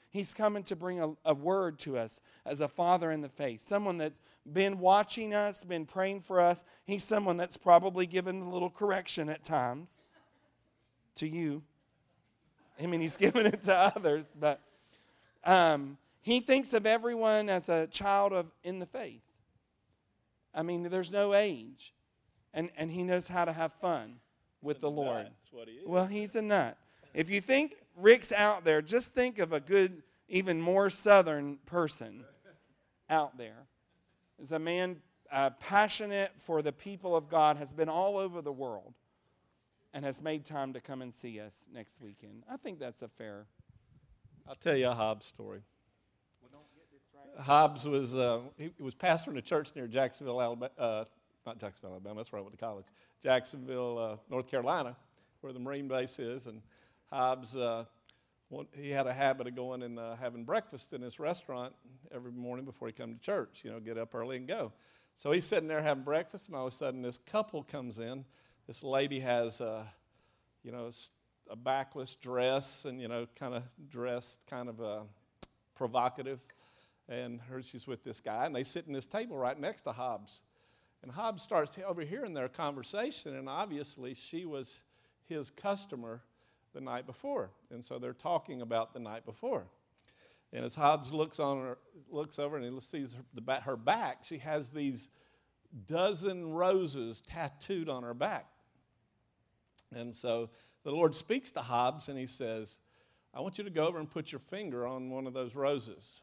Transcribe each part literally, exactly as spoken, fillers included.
He's coming to bring a, a word to us as a father in the faith. Someone that's been watching us, been praying for us. He's someone that's probably given a little correction at times to you. I mean, he's given it to others, but um, he thinks of everyone as a child of in the faith. I mean, there's no age. And, and he knows how to have fun with the Lord. That's what he is. Well, he's a nut. If you think Rick's out there, just think of a good, even more southern person out there. Is a man uh, passionate for the people of God, has been all over the world, and has made time to come and see us next weekend. I think that's a fair. I'll tell you a Hobbs story. Well, don't get distracted. Hobbs was uh, he was pastoring a church near Jacksonville, Alabama. Uh, not Jacksonville, Alabama. That's where I went to college. Jacksonville, uh, North Carolina, where the Marine base is, and Hobbs, uh, one, he had a habit of going and uh, having breakfast in his restaurant every morning before he come to church, you know, get up early and go. So he's sitting there having breakfast, and all of a sudden this couple comes in. This lady has, uh, you know, a backless dress and, you know, kind of dressed kind of uh, provocative. And her, she's with this guy, and they sit in this table right next to Hobbs. And Hobbs starts overhearing their conversation, and obviously she was his customer the night before, and so they're talking about the night before. And as Hobbs looks on her, looks over and he sees her, the back, her back, she has these dozen roses tattooed on her back. And so the Lord speaks to Hobbs, and he says, "I want you to go over and put your finger on one of those roses."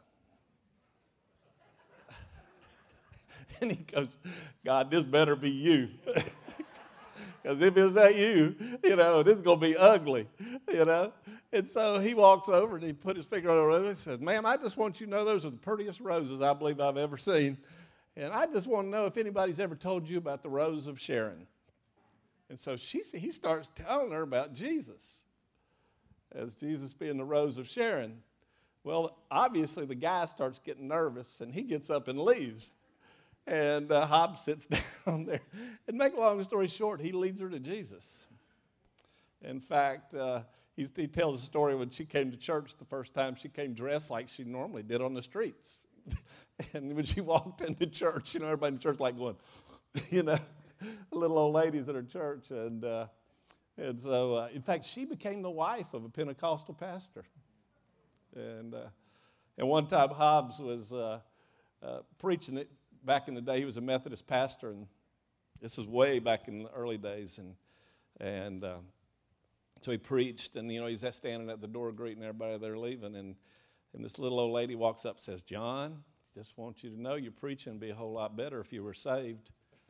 And he goes, "God, this better be you." Because if it's not you, you know, this is going to be ugly, you know. And so he walks over and he put his finger on the rose and says, "Ma'am, I just want you to know those are the prettiest roses I believe I've ever seen. And I just want to know if anybody's ever told you about the Rose of Sharon." And so she, he starts telling her about Jesus, as Jesus being the Rose of Sharon. Well, obviously the guy starts getting nervous, and he gets up and leaves. And uh, Hobbs sits down there. And make a long story short, he leads her to Jesus. In fact, uh, he, he tells a story when she came to church the first time. She came dressed like she normally did on the streets. And when she walked into church, you know, everybody in church like going, you know, little old ladies at her church. And, uh, and so, uh, in fact, she became the wife of a Pentecostal pastor. And, uh, and one time Hobbs was uh, uh, preaching it. Back in the day, he was a Methodist pastor, and this is way back in the early days. And and uh, so he preached, and, you know, he's standing at the door greeting everybody they're leaving. And, and this little old lady walks up and says, "John, just want you to know your preaching would be a whole lot better if you were saved."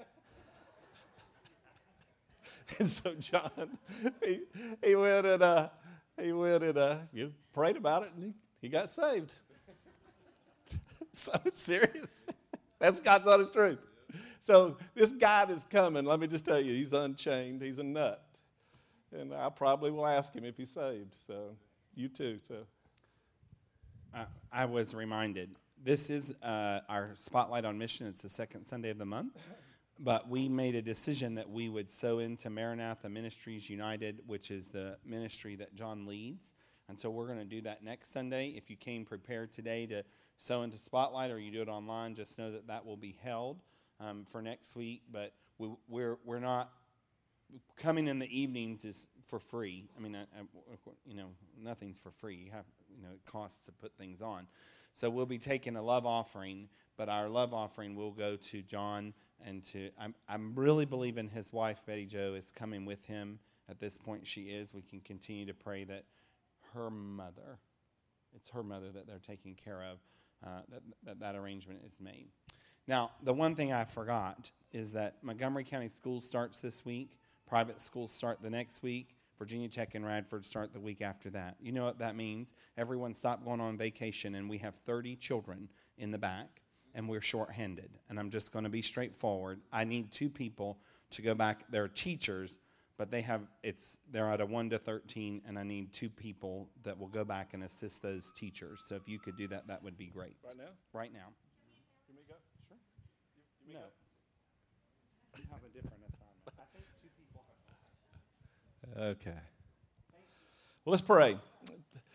And so John, he, he went and, uh, he went and uh, you prayed about it, and he, he got saved. So serious. That's God's honest truth. So this guy that's coming, let me just tell you, he's unchained. He's a nut. And I probably will ask him if he's saved. So you too. So Uh, I was reminded, this is uh, our Spotlight on Mission. It's the second Sunday of the month. But we made a decision that we would sow into Maranatha Ministries United, which is the ministry that John leads. And so we're going to do that next Sunday. If you came prepared today to sow into Spotlight, or you do it online, just know that that will be held um, for next week. But we, we're we're not coming in the evenings is for free. I mean, I, I, you know, nothing's for free. You have, you know, it costs to put things on. So we'll be taking a love offering, but our love offering will go to John and to. I'm I'm really believing his wife Betty Jo is coming with him. At this point, she is. We can continue to pray that her mother, it's her mother that they're taking care of. Uh, that, that that arrangement is made. Now, the one thing I forgot is that Montgomery County Schools starts this week. Private schools start the next week. Virginia Tech and Radford start the week after that. You know what that means? Everyone stopped going on vacation, and we have thirty children in the back, and we're shorthanded. And I'm just going to be straightforward. I need two people to go back. They're teachers, but they have it's they're at a one to thirteen, and I need two people that will go back and assist those teachers. So if you could do that, that would be great. right now? Right now. You may go? Sure. You, you may No. go. You have a different assignment. I think two people have. Okay. Well, let's pray.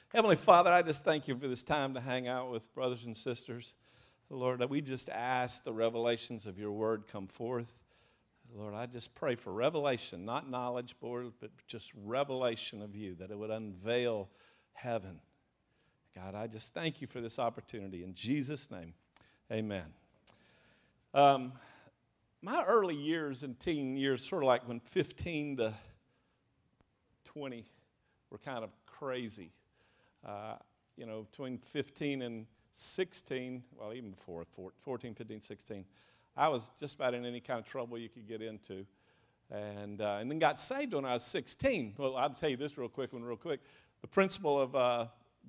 Heavenly Father, I just thank you for this time to hang out with brothers and sisters. Lord, we just ask the revelations of your word come forth. Lord, I just pray for revelation, not knowledge, Lord, but just revelation of you, that it would unveil heaven. God, I just thank you for this opportunity. In Jesus' name, amen. Um, my early years and teen years, sort of like when fifteen to twenty were kind of crazy. Uh, you know, between fifteen and sixteen, well, even before, fourteen, fifteen, sixteen, I was just about in any kind of trouble you could get into. And uh, and then got saved when I was sixteen. Well, I'll tell you this real quick, one real quick. The principal of uh,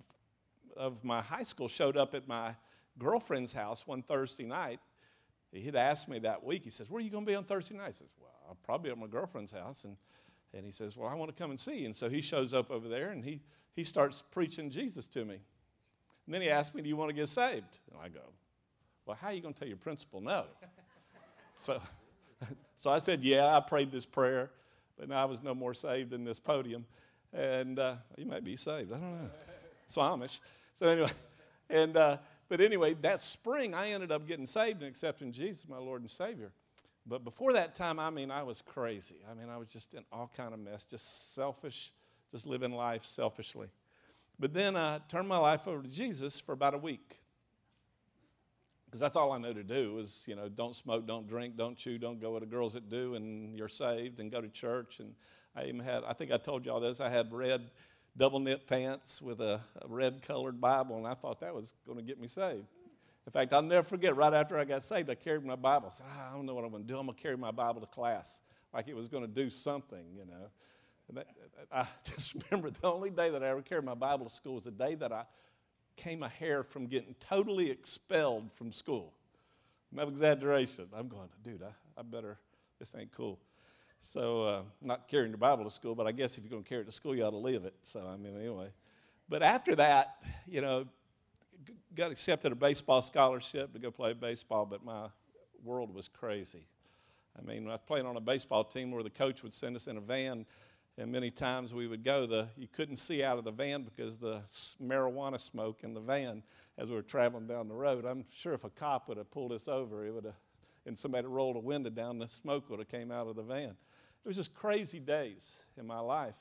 of my high school showed up at my girlfriend's house one Thursday night. He'd asked me that week, he says, where are you going to be on Thursday night? I says, well, I'll probably be at my girlfriend's house. And, and he says, well, I want to come and see you. And so he shows up over there, and he, he starts preaching Jesus to me. And then he asked me, do you want to get saved? And I go, well, how are you going to tell your principal no? so, so I said, yeah, I prayed this prayer, but now I was no more saved in this podium. And uh, you might be saved, I don't know. It's Amish. So anyway, and uh, but anyway, that spring I ended up getting saved and accepting Jesus, my Lord and Savior. But before that time, I mean, I was crazy. I mean, I was just in all kind of mess, just selfish, just living life selfishly. But then I turned my life over to Jesus for about a week. Because that's all I knew to do was, you know, don't smoke, don't drink, don't chew, don't go with the girls that do, and you're saved, and go to church. And I even had, I think I told you all this, I had red double knit pants with a, a red colored Bible, and I thought that was going to get me saved. In fact, I'll never forget, right after I got saved, I carried my Bible. I said, ah, I don't know what I'm going to do. I'm going to carry my Bible to class, like it was going to do something, you know. And that, I just remember the only day that I ever carried my Bible to school was the day that I came a hair from getting totally expelled from school. No exaggeration. I'm going, dude, I, I better, this ain't cool. So, uh, not carrying the Bible to school, but I guess if you're going to carry it to school, you ought to live it. So, I mean, anyway. But after that, you know, got accepted a baseball scholarship to go play baseball, but my world was crazy. I mean, I was playing on a baseball team where the coach would send us in a van, and many times we would go, the you couldn't see out of the van because the marijuana smoke in the van as we were traveling down the road. I'm sure if a cop would have pulled us over, it would have, and somebody rolled a window down, the smoke would have came out of the van. It was just crazy days in my life.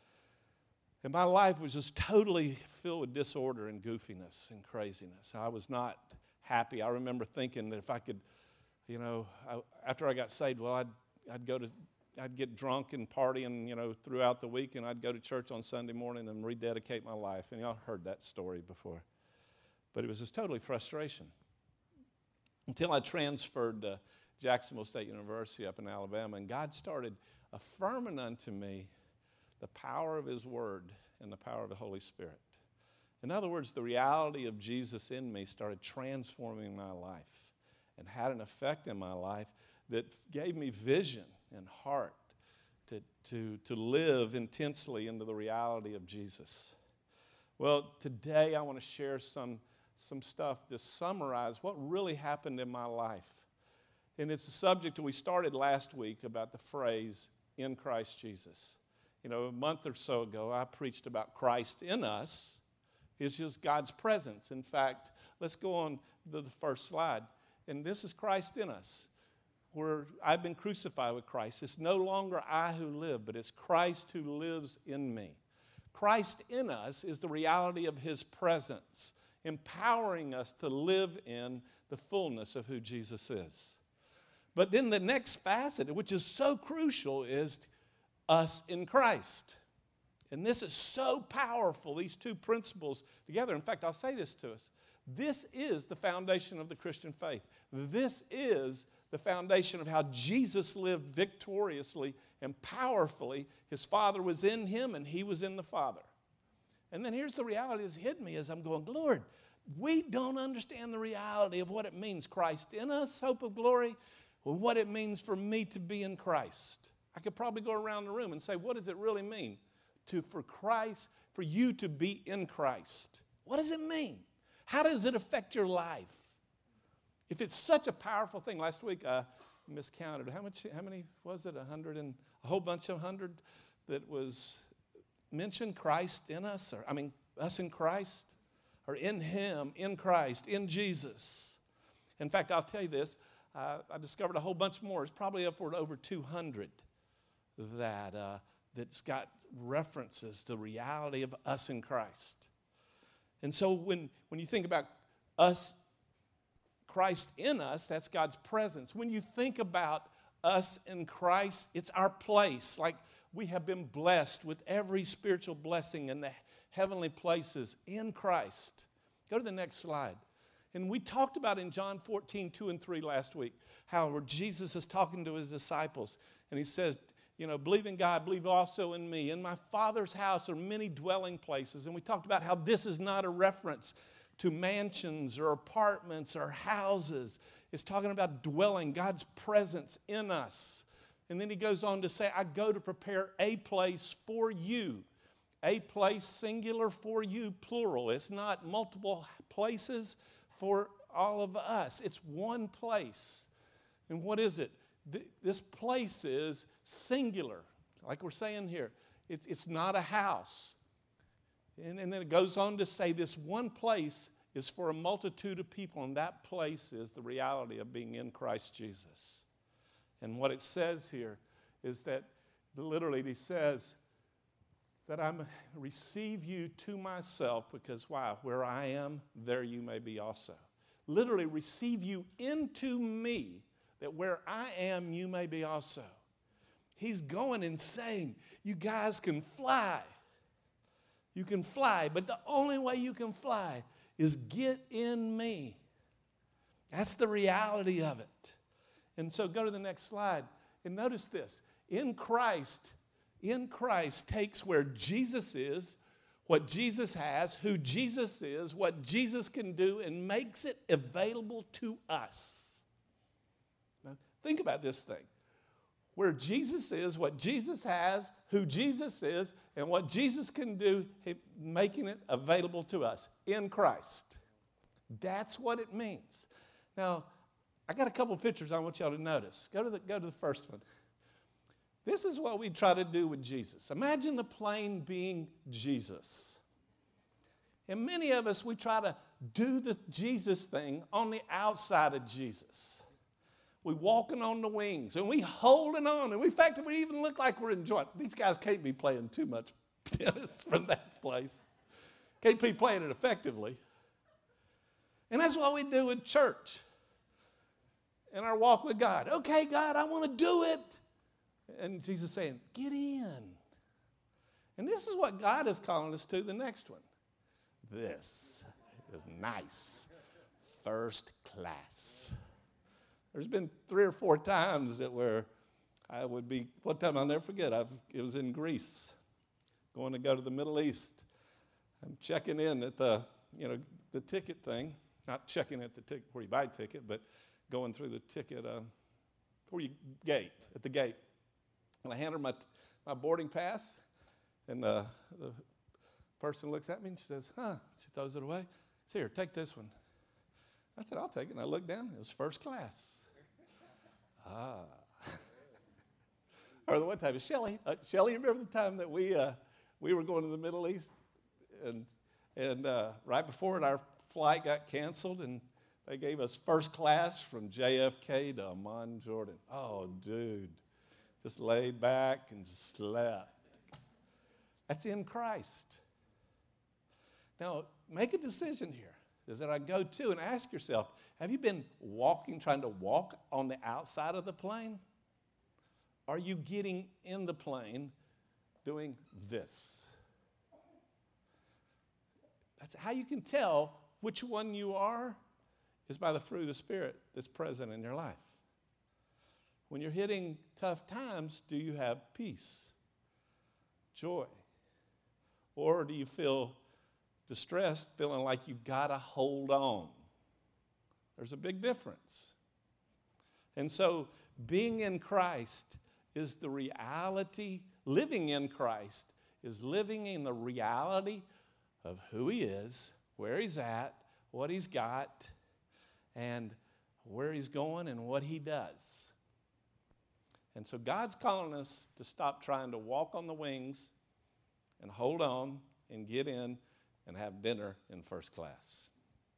And my life was just totally filled with disorder and goofiness and craziness. I was not happy. I remember thinking that if I could, you know, I, after I got saved, well, I'd, I'd go to, I'd get drunk and party and, you know, throughout the week, and I'd go to church on Sunday morning and rededicate my life. And y'all heard that story before. But it was just totally frustration. Until I transferred to Jacksonville State University up in Alabama, and God started affirming unto me the power of his word and the power of the Holy Spirit. In other words, the reality of Jesus in me started transforming my life and had an effect in my life that gave me vision and heart to, to, to live intensely into the reality of Jesus. Well, today I want to share some, some stuff to summarize what really happened in my life. And it's a subject that we started last week about the phrase, in Christ Jesus. You know, a month or so ago, I preached about Christ in us. It's just God's presence. In fact, let's go on to the first slide. And this is Christ in us, where I've been crucified with Christ. It's no longer I who live, but it's Christ who lives in me. Christ in us is the reality of his presence, empowering us to live in the fullness of who Jesus is. But then the next facet, which is so crucial, is us in Christ. And this is so powerful, these two principles together. In fact, I'll say this to us. This is the foundation of the Christian faith. This is the foundation of how Jesus lived victoriously and powerfully. His Father was in him and he was in the Father. And then here's the reality that's hit me as I'm going, Lord, we don't understand the reality of what it means, Christ in us, hope of glory, or what it means for me to be in Christ. I could probably go around the room and say, what does it really mean to for Christ, for you to be in Christ? What does it mean? How does it affect your life? If it's such a powerful thing, last week I miscounted. How much? How many was it? A hundred and a whole bunch of hundred that was mentioned Christ in us. Or I mean, Us in Christ, or in Him, in Christ, in Jesus. In fact, I'll tell you this, uh, I discovered a whole bunch more. It's probably upward over two hundred that, uh, that's got references to the reality of us in Christ. And so when, when you think about us, Christ in us, that's God's presence. When you think about us in Christ, it's our place. Like we have been blessed with every spiritual blessing in the heavenly places in Christ. Go to the next slide. And we talked about in John fourteen, two and three last week, how where Jesus is talking to his disciples, and he says, you know, believe in God, believe also in me. In my Father's house are many dwelling places. And we talked about how this is not a reference to mansions or apartments or houses. It's talking about dwelling, God's presence in us. And then he goes on to say, I go to prepare a place for you. A place singular for you, plural. It's not multiple places for all of us. It's one place. And what is it? This place is singular, like we're saying here. It, it's not a house. And, and then it goes on to say this one place is for a multitude of people, and that place is the reality of being in Christ Jesus. And what it says here is that literally he says that I receive you to myself because why? Where I am, there you may be also. Literally receive you into me, that where I am, you may be also. He's going and saying, you guys can fly. You can fly, but the only way you can fly is get in me. That's the reality of it. And so go to the next slide and notice this. In Christ, in Christ takes where Jesus is, what Jesus has, who Jesus is, what Jesus can do, and makes it available to us. Now, think about this thing. Where Jesus is, what Jesus has, who Jesus is, and what Jesus can do, making it available to us in Christ. That's what it means. Now, I got a couple pictures I want y'all to notice. Go to the, go to the first one. This is what we try to do with Jesus. Imagine the plane being Jesus. And many of us, we try to do the Jesus thing on the outside of Jesus. We walking on the wings, and we holding on, and we, in fact, we even look like we're enjoying. These guys can't be playing too much tennis from that place. Can't be playing it effectively. And that's what we do in church in our walk with God. Okay, God, I want to do it. And Jesus saying, get in. And this is what God is calling us to, the next one. This is nice. First class. There's been three or four times that where I would be, one time I'll never forget, I've, it was in Greece, going to go to the Middle East. I'm checking in at the, you know, the ticket thing, not checking at the ticket where you buy a ticket, but going through the ticket uh, where you gate, at the gate. And I hand her my, my boarding pass, and uh, the person looks at me and she says, huh, she throws it away. It's here, take this one. I said, I'll take it. And I looked down, it was first class. ah. Or the one time, Shelly, uh, Shelly, you remember the time that we uh, we were going to the Middle East? And, and uh, right before it, our flight got canceled, and they gave us first class from J F K to Amman, Jordan. Oh, dude. Just laid back and slept. That's in Christ. Now, make a decision here. Is that I go to and ask yourself, have you been walking, trying to walk on the outside of the plane? Are you getting in the plane doing this? That's how you can tell which one you are, is by the fruit of the Spirit that's present in your life. When you're hitting tough times, do you have peace, joy? Or do you feel distressed, feeling like you gotta hold on? There's a big difference. And so being in Christ is the reality, living in Christ is living in the reality of who he is, where he's at, what he's got, and where he's going and what he does. And so God's calling us to stop trying to walk on the wings and hold on and get in and have dinner in first class.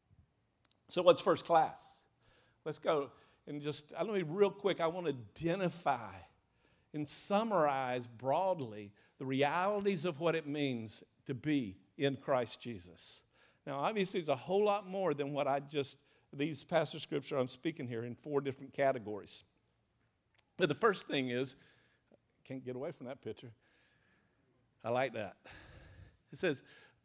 So what's first class? Let's go and just, I me real quick, I want to identify and summarize broadly the realities of what it means to be in Christ Jesus. Now, obviously, there's a whole lot more than what I just, these passage scripture I'm speaking here in four different categories. But the first thing is, can't get away from that picture. I like that. It says,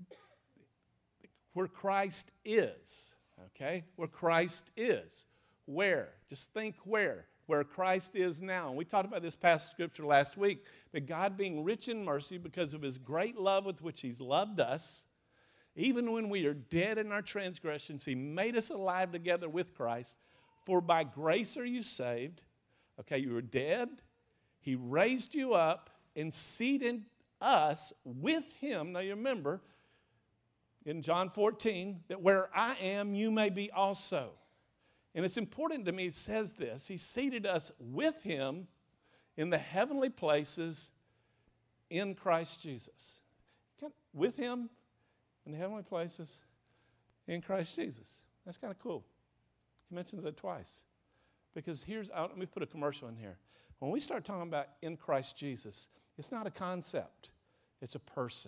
where Christ is, okay? Where Christ is. Where? Just think where. Where Christ is now. And we talked about this passage of scripture last week. But God being rich in mercy because of his great love with which he's loved us, even when we are dead in our transgressions, he made us alive together with Christ. For by grace are you saved. Okay, you were dead. He raised you up and seated us with him. Now you remember in John fourteen that where I am, you may be also. And it's important to me, it says this. He seated us with him in the heavenly places in Christ Jesus. With him in the heavenly places in Christ Jesus. That's kind of cool. He mentions that twice. Because here's, let me put a commercial in here. When we start talking about in Christ Jesus, it's not a concept. It's a person.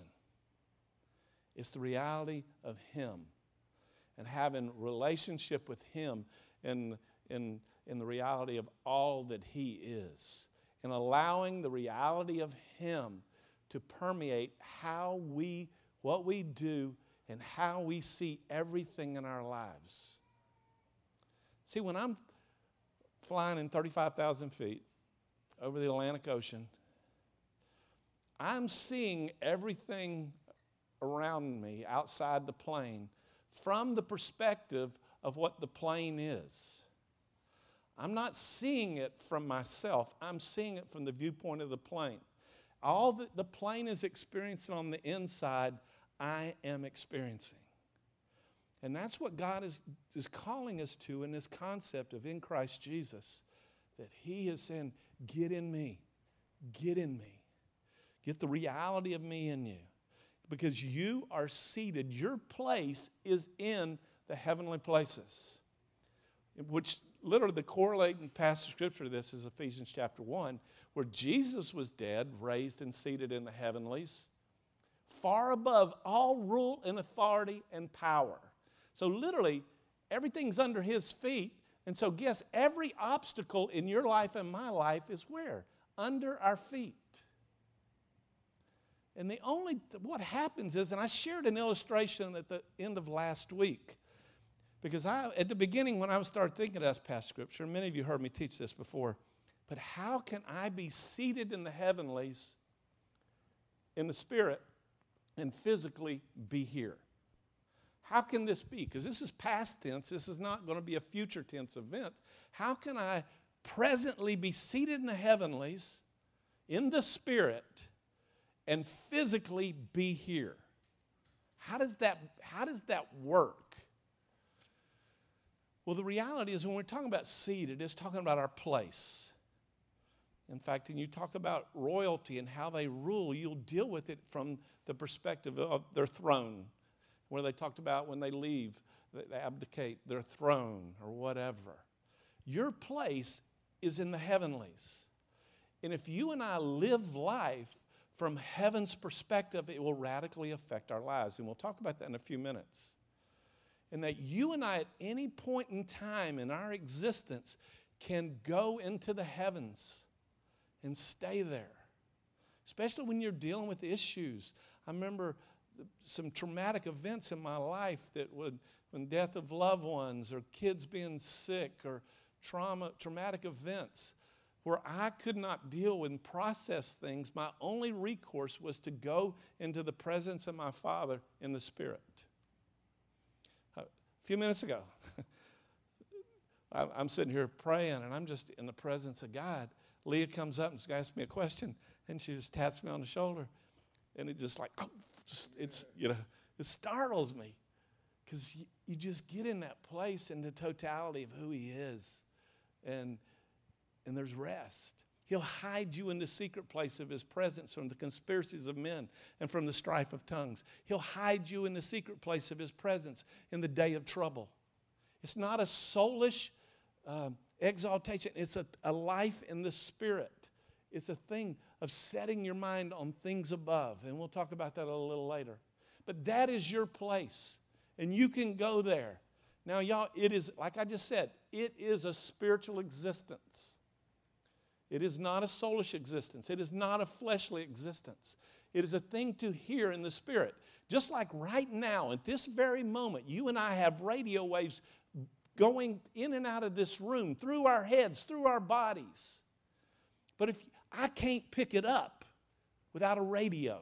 It's the reality of him. And having relationship with him in, in, in the reality of all that he is. And allowing the reality of him to permeate how we, what we do, and how we see everything in our lives. See, when I'm flying in thirty-five thousand feet over the Atlantic Ocean, I'm seeing everything around me outside the plane from the perspective of what the plane is. I'm not seeing it from myself. I'm seeing it from the viewpoint of the plane. All that the plane is experiencing on the inside, I am experiencing. And that's what God is, is calling us to in this concept of in Christ Jesus, that he is saying, get in me, get in me. Get the reality of me in you. Because you are seated, your place is in the heavenly places. Which literally the correlating passage of scripture to this is Ephesians chapter one, where Jesus was dead, raised and seated in the heavenlies, far above all rule and authority and power. So literally, everything's under his feet. And so guess every obstacle in your life and my life is where? Under our feet. And the only, what happens is, and I shared an illustration at the end of last week, because I, at the beginning when I started thinking of this past scripture, and many of you heard me teach this before, but how can I be seated in the heavenlies in the spirit and physically be here? How can this be? Because this is past tense. This is not going to be a future tense event. How can I presently be seated in the heavenlies in the spirit and physically be here? How does that, how does that work? Well, the reality is when we're talking about seated, it's talking about our place. In fact, when you talk about royalty and how they rule, you'll deal with it from the perspective of their throne, where they talked about when they leave, they abdicate their throne or whatever. Your place is in the heavenlies. And if you and I live life from heaven's perspective, it will radically affect our lives. And we'll talk about that in a few minutes. And that you and I at any point in time in our existence can go into the heavens and stay there. Especially when you're dealing with issues. I remember some traumatic events in my life that would, when death of loved ones or kids being sick or trauma, traumatic events where I could not deal with and process things, my only recourse was to go into the presence of my Father in the Spirit. A few minutes ago, I'm sitting here praying and I'm just in the presence of God. Leah comes up and asks me a question and she just taps me on the shoulder. And it just like, oh, just, it's, you know, it startles me because you, you just get in that place in the totality of who he is. And, and there's rest. He'll hide you in the secret place of his presence from the conspiracies of men and from the strife of tongues. He'll hide you in the secret place of his presence in the day of trouble. It's not a soulish uh, exaltation. It's a, a life in the Spirit. It's a thing of setting your mind on things above. And we'll talk about that a little later. But that is your place. And you can go there. Now, y'all, it is, like I just said, it is a spiritual existence. It is not a soulish existence. It is not a fleshly existence. It is a thing to hear in the Spirit. Just like right now, at this very moment, you and I have radio waves going in and out of this room, through our heads, through our bodies. But if I can't pick it up without a radio.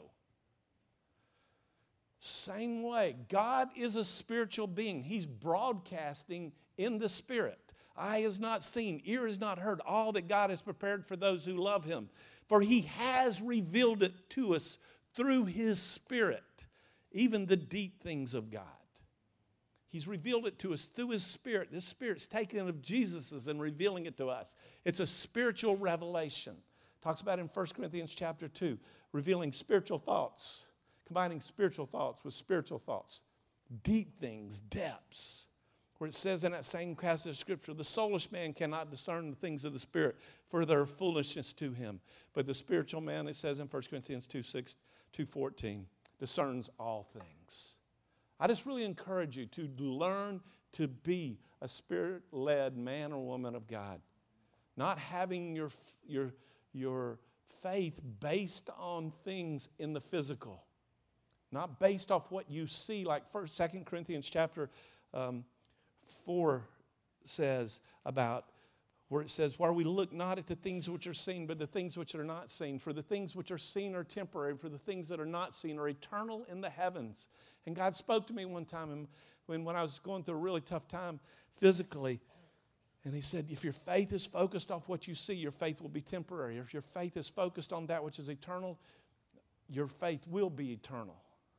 Same way, God is a spiritual being. He's broadcasting in the Spirit. Eye has not seen, ear has not heard all that God has prepared for those who love him. For he has revealed it to us through his Spirit, even the deep things of God. He's revealed it to us through his Spirit. This Spirit's taken of Jesus's and revealing it to us. It's a spiritual revelation. Talks about in First Corinthians chapter two, revealing spiritual thoughts, combining spiritual thoughts with spiritual thoughts. Deep things, depths. Where it says in that same passage of Scripture, the soulish man cannot discern the things of the Spirit, for they are foolishness to him. But the spiritual man, it says in First Corinthians two six, two fourteen, discerns all things. I just really encourage you to learn to be a Spirit-led man or woman of God. Not having your, your, your faith based on things in the physical. Not based off what you see, like First, Second Corinthians chapter um, four says about, where it says, where we look not at the things which are seen, but the things which are not seen. For the things which are seen are temporary, for the things that are not seen are eternal in the heavens. And God spoke to me one time when, when I was going through a really tough time physically. And he said, if your faith is focused off what you see, your faith will be temporary. If your faith is focused on that which is eternal, your faith will be eternal.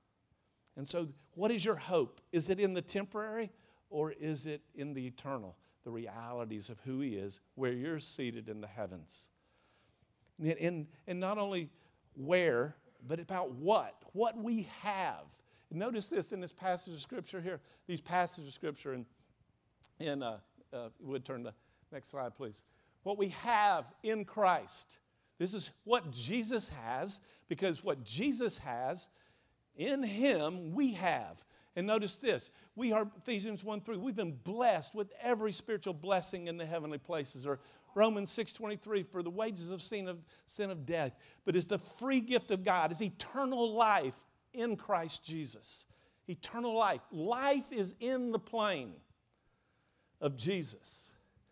And so what is your hope? Is it in the temporary or is it in the eternal? The realities of who he is, where you're seated in the heavens. And, and, and not only where, but about what. What we have. Notice this in this passage of Scripture here. These passages of Scripture in, in uh, uh, would turn the next slide, please. What we have in Christ. This is what Jesus has, because what Jesus has, in him we have. And notice this, we are, Ephesians one three, we've been blessed with every spiritual blessing in the heavenly places. Or Romans six twenty-three, for the wages of sin of, sin of death, but is the free gift of God, is eternal life in Christ Jesus. Eternal life. Life is in the plane of Jesus.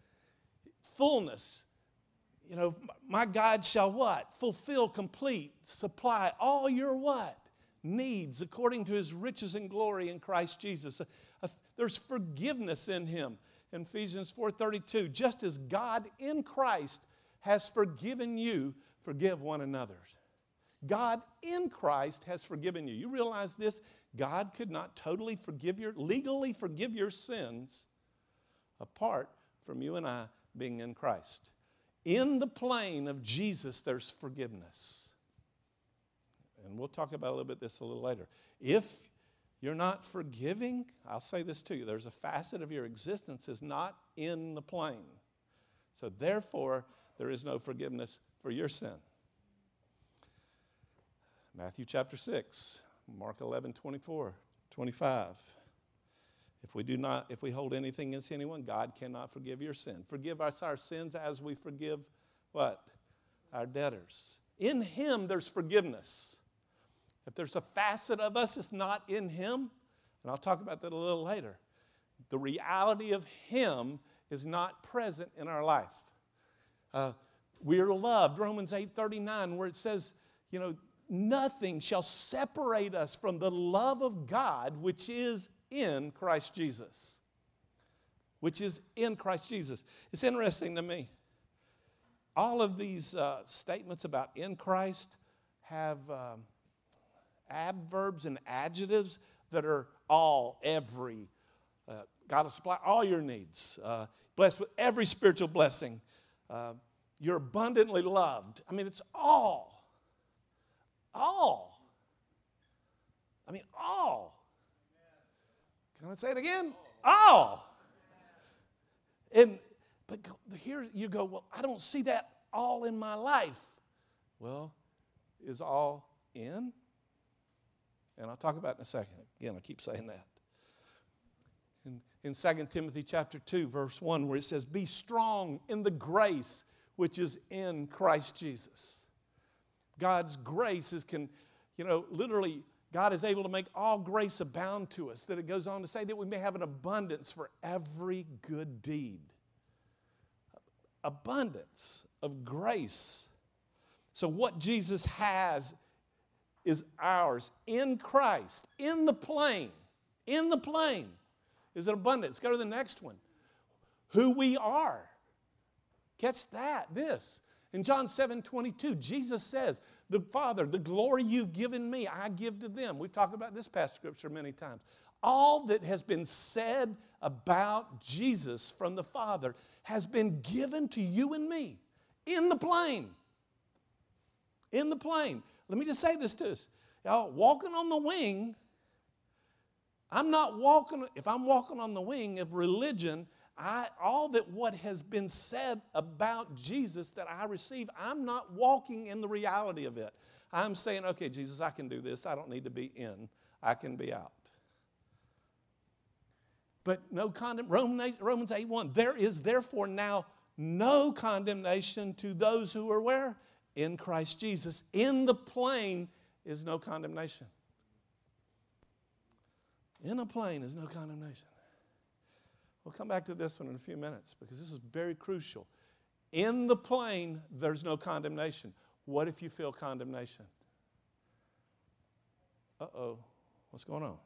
Fullness. You know, my God shall what? Fulfill, complete, supply all your what? Needs according to his riches and glory in Christ Jesus. Uh, uh, there's forgiveness in him. In Ephesians four thirty-two, just as God in Christ has forgiven you, forgive one another. God in Christ has forgiven you. You realize this? God could not totally forgive your, legally forgive your sins apart from you and I being in Christ. In the plane of Jesus, there's forgiveness. And we'll talk about a little bit this a little later. If you're not forgiving, I'll say this to you, there's a facet of your existence is not in the plane. So therefore, there is no forgiveness for your sin. Matthew chapter six, Mark eleven, twenty-four, twenty-five. If we do not, if we hold anything against anyone, God cannot forgive your sin. Forgive us our sins as we forgive what? Our debtors. In him there's forgiveness. If there's a facet of us that's not in him, and I'll talk about that a little later, the reality of him is not present in our life. Uh, we're loved, Romans eight thirty-nine, where it says, you know, nothing shall separate us from the love of God which is in Christ Jesus. Which is in Christ Jesus. It's interesting to me. All of these uh, statements about in Christ have um, adverbs and adjectives that are all, every. Uh, God will supply all your needs. Uh, blessed with every spiritual blessing. Uh, you're abundantly loved. I mean, it's all. All. I mean, all. Can I say it again? All. And but here you go, well, I don't see that all in my life. Well, is all in? And I'll talk about it in a second. Again, I keep saying that. In, in Second Timothy chapter two, verse one, where it says, be strong in the grace which is in Christ Jesus. God's grace is, can, you know, literally, God is able to make all grace abound to us. That it goes on to say that we may have an abundance for every good deed. Abundance of grace. So what Jesus has is ours in Christ, in the plain, in the plain is an abundance. Go to the next one. Who we are. Catch that, this. In John seven twenty-two, Jesus says, the Father, the glory you've given me, I give to them. We've talked about this past scripture many times. All that has been said about Jesus from the Father has been given to you and me in the plain. In the plain. Let me just say this to us. Y'all, walking on the wing, I'm not walking, if I'm walking on the wing of religion, I, all that what has been said about Jesus that I receive, I'm not walking in the reality of it. I'm saying, okay, Jesus, I can do this. I don't need to be in. I can be out. But no condemnation, Romans eight one, there is therefore now no condemnation to those who are where? In Christ Jesus. In the plain is no condemnation. In the plain is no condemnation. We'll come back to this one in a few minutes because this is very crucial. In the plain, there's no condemnation. What if you feel condemnation? Uh-oh, what's going on?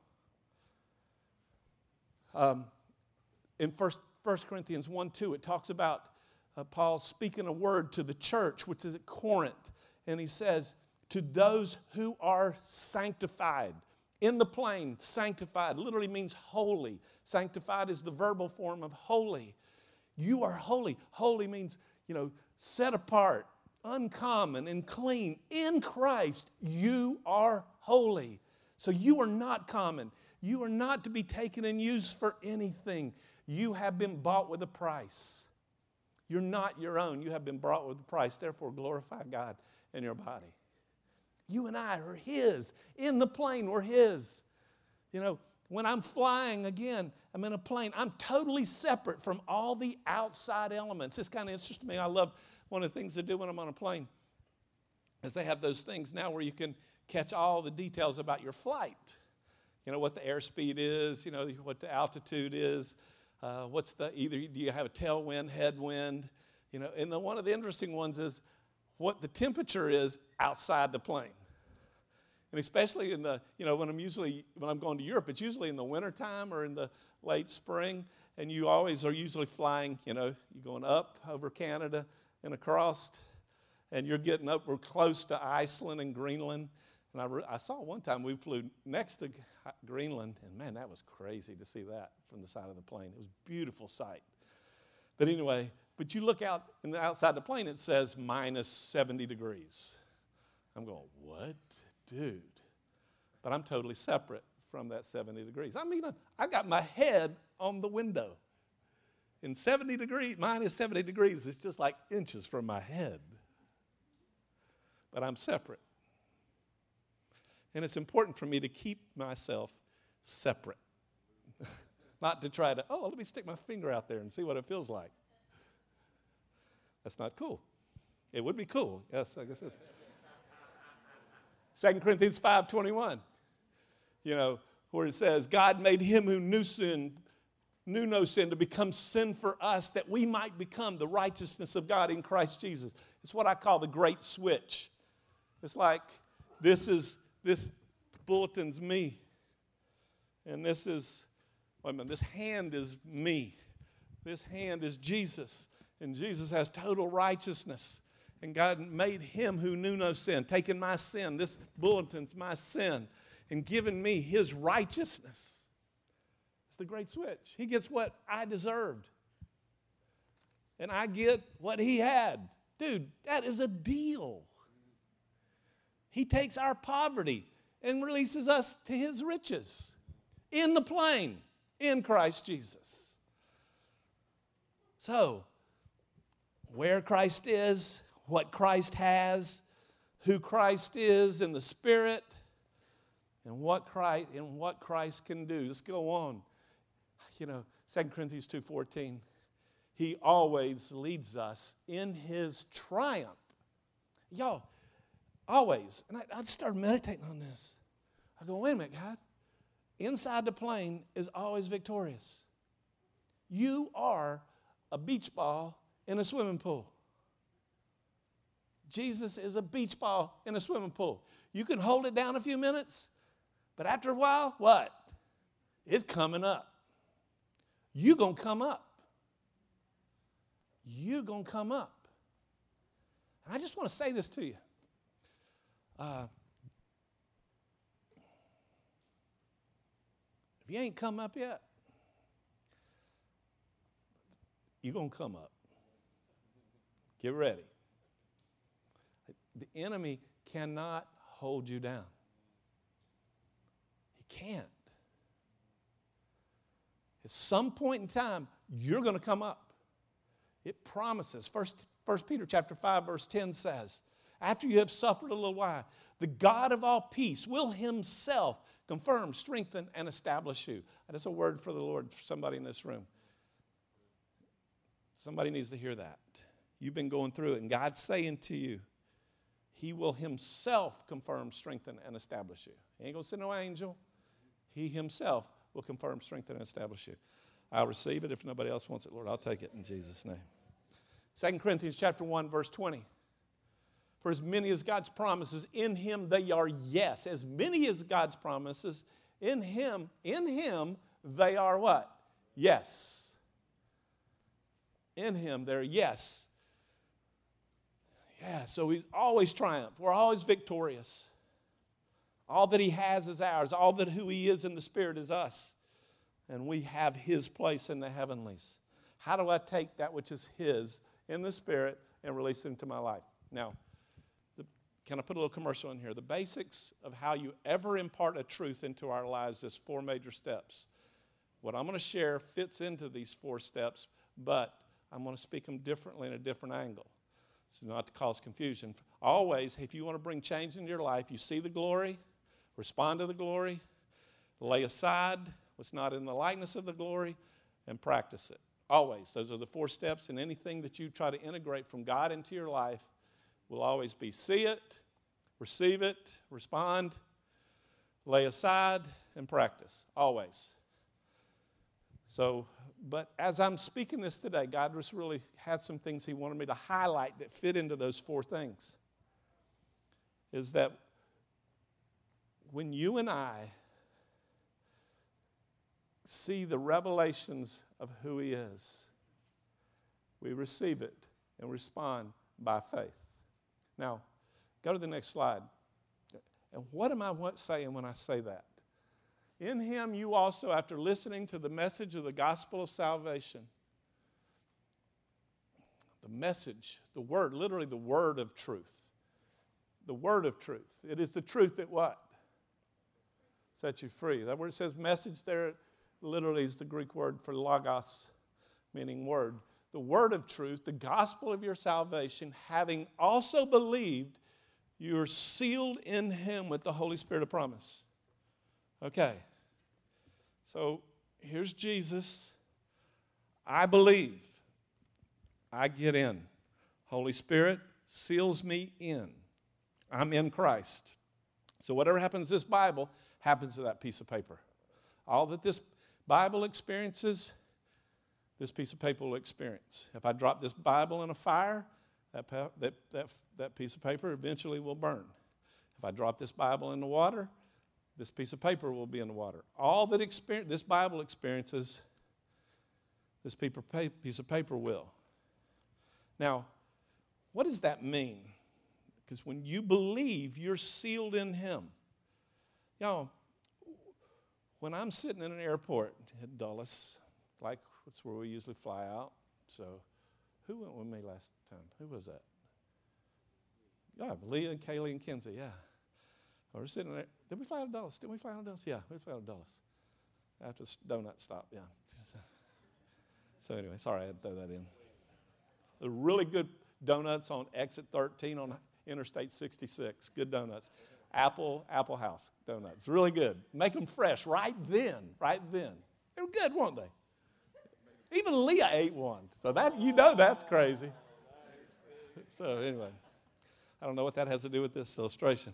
Um, in First Corinthians one two, it talks about uh, Paul speaking a word to the church, which is at Corinth. And he says, to those who are sanctified. In the plain, sanctified literally means holy. Sanctified is the verbal form of holy. You are holy. Holy means, you know, set apart, uncommon, and clean. In Christ, you are holy. So you are not common. You are not to be taken and used for anything. You have been bought with a price. You're not your own. You have been bought with a price. Therefore, glorify God in your body. You and I are His. In the plane, we're His. You know, when I'm flying, again, I'm in a plane. I'm totally separate from all the outside elements. It's kind of interesting to me. I love one of the things to do when I'm on a plane is they have those things now where you can catch all the details about your flight. You know, what the airspeed is, you know, what the altitude is, uh, what's the, either do you have a tailwind, headwind, you know, and the, one of the interesting ones is what the temperature is outside the plane. And especially in the, you know, when I'm usually, when I'm going to Europe, it's usually in the wintertime or in the late spring, and you always are usually flying, you know, you're going up over Canada and across, and you're getting up, we're close to Iceland and Greenland. And I, re- I saw one time we flew next to Greenland, and man, that was crazy to see that from the side of the plane. It was a beautiful sight. But anyway, but you look out in the outside the plane, it says minus seventy degrees. I'm going, what? Dude. But I'm totally separate from that seventy degrees. I mean, I got my head on the window. In seventy degrees, minus seventy degrees, it's just like inches from my head. But I'm separate. And it's important for me to keep myself separate. Not to try to, oh, let me stick my finger out there and see what it feels like. That's not cool. It would be cool. Yes, I guess it's. Second Corinthians five twenty-one, you know, where it says, God made him who knew sin, knew no sin to become sin for us that we might become the righteousness of God in Christ Jesus. It's what I call the great switch. It's like this is, this bulletin's me. And this is, wait a minute, this hand is me. This hand is Jesus. And Jesus has total righteousness. And God made him who knew no sin, taking my sin, this bulletin's my sin, and given me his righteousness. It's the great switch. He gets what I deserved. And I get what he had. Dude, that is a deal. He takes our poverty and releases us to his riches in the plain, in Christ Jesus. So, where Christ is, what Christ has, who Christ is in the Spirit, and what Christ, and what Christ can do. Let's go on. You know, Second Corinthians two fourteen. He always leads us in his triumph. Y'all, always. And I, I just started meditating on this. I go, wait a minute, God. Inside the plane is always victorious. You are a beach ball in a swimming pool. Jesus is a beach ball in a swimming pool. You can hold it down a few minutes, but after a while, what? It's coming up. You're going to come up. You're going to come up. And I just want to say this to you. Uh, if you ain't come up yet, you're going to come up. Get ready. The enemy cannot hold you down. He can't. At some point in time, you're going to come up. It promises. First, First Peter chapter five, verse ten says, after you have suffered a little while, the God of all peace will himself confirm, strengthen, and establish you. That's a word for the Lord for somebody in this room. Somebody needs to hear that. You've been going through it, and God's saying to you, he will himself confirm, strengthen, and establish you. He ain't going to send no angel. He himself will confirm, strengthen, and establish you. I'll receive it. If nobody else wants it, Lord, I'll take it in Jesus' name. Second Corinthians chapter one, verse twenty. For as many as God's promises, in him they are yes. As many as God's promises, in him, in him they are what? Yes. In him they're yes. Yeah, so he's always triumphed. We're always victorious. All that he has is ours. All that who he is in the Spirit is us. And we have his place in the heavenlies. How do I take that which is his in the Spirit and release it into my life? Now, the, can I put a little commercial in here? The basics of how you ever impart a truth into our lives is four major steps. What I'm going to share fits into these four steps, but I'm going to speak them differently in a different angle. So not to cause confusion. Always, if you want to bring change into your life, you see the glory, respond to the glory, lay aside what's not in the likeness of the glory, and practice it. Always. Those are the four steps, and anything that you try to integrate from God into your life will always be see it, receive it, respond, lay aside, and practice. Always. So, but as I'm speaking this today, God just really had some things he wanted me to highlight that fit into those four things. Is that when you and I see the revelations of who he is, we receive it and respond by faith. Now, go to the next slide. And what am I saying when I say that? In him you also, after listening to the message of the gospel of salvation, the message, the word, literally the word of truth. The word of truth. It is the truth that what? Sets you free. That word says message there literally is the Greek word for logos, meaning word. The word of truth, the gospel of your salvation, having also believed, you are sealed in him with the Holy Spirit of promise. Okay. So here's Jesus. I believe. I get in. Holy Spirit seals me in. I'm in Christ. So whatever happens to this Bible happens to that piece of paper. All that this Bible experiences, this piece of paper will experience. If I drop this Bible in a fire, that, that, that, that piece of paper eventually will burn. If I drop this Bible in the water, this piece of paper will be in the water. All that experience, this Bible experiences, this piece of paper will. Now, what does that mean? Because when you believe, you're sealed in him. Y'all, when I'm sitting in an airport at Dulles, like that's where we usually fly out. So, who went with me last time? Who was that? Yeah, Leah and Kaylee and Kenzie, yeah. We were sitting there. Did we fly to Dulles? Did we fly to Dulles? Yeah, we flew to Dulles. After the donut stop, yeah. So, so anyway, sorry I had to throw that in. The really good donuts on exit thirteen on Interstate sixty-six. Good donuts. Apple, Apple House donuts. Really good. Make them fresh right then, right then. They were good, weren't they? Even Leah ate one. So that, you know that's crazy. So anyway, I don't know what that has to do with this illustration.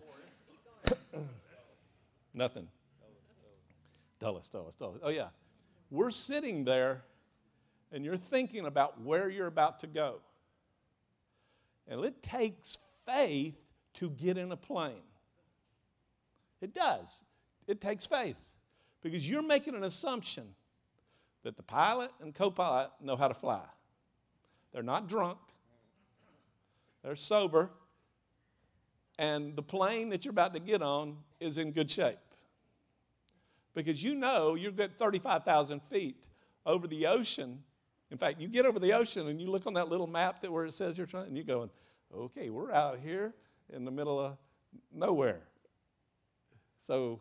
Nothing. Dulles, Dulles, Dulles. Oh, yeah. We're sitting there, and you're thinking about where you're about to go. And it takes faith to get in a plane. It does. It takes faith. Because you're making an assumption that the pilot and co-pilot know how to fly. They're not drunk. They're sober. And the plane that you're about to get on is in good shape. Because you know you're at thirty-five thousand feet over the ocean. In fact, you get over the ocean and you look on that little map that where it says you're trying, and you're going, okay, we're out here in the middle of nowhere. So,